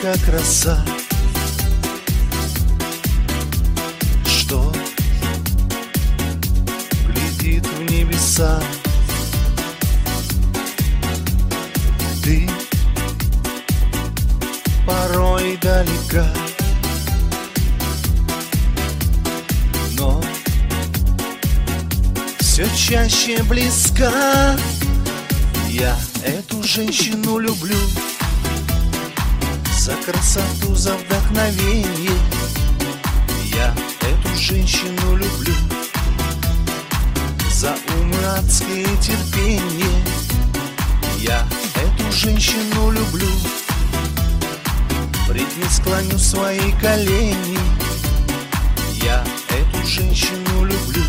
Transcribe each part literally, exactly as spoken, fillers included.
как роса, что глядит в небеса. Ты порой далека, но все чаще близка. Я эту женщину люблю за красоту, за вдохновение. Я эту женщину люблю за ум и адское терпение. Я эту женщину люблю, пред ней склоню свои колени. Я эту женщину люблю,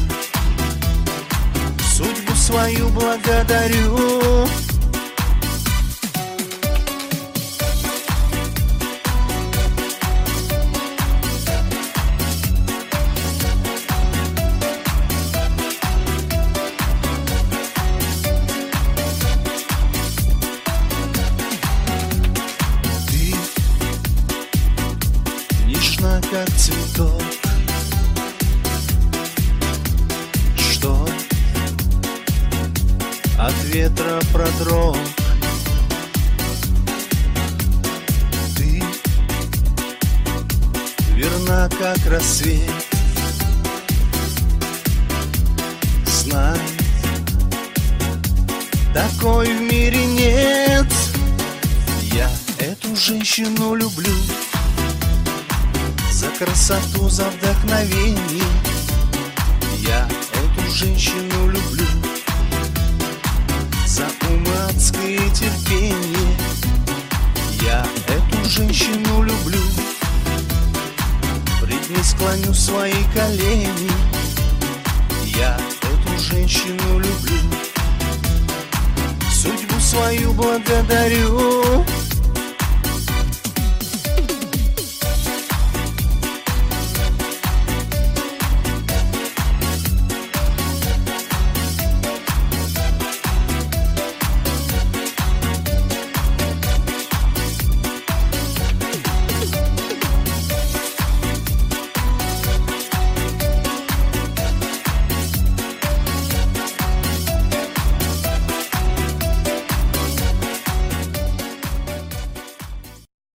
судьбу свою благодарю. Ты нежна, как цветок, что от ветра продрог. Ты верна, как рассвет. Знай, такой в мире нет. Я эту женщину люблю за красоту, за вдохновение. Я эту женщину люблю за ум и адское терпение. Я эту женщину люблю, пред ней склоню свои колени. Я эту женщину люблю, судьбу свою благодарю.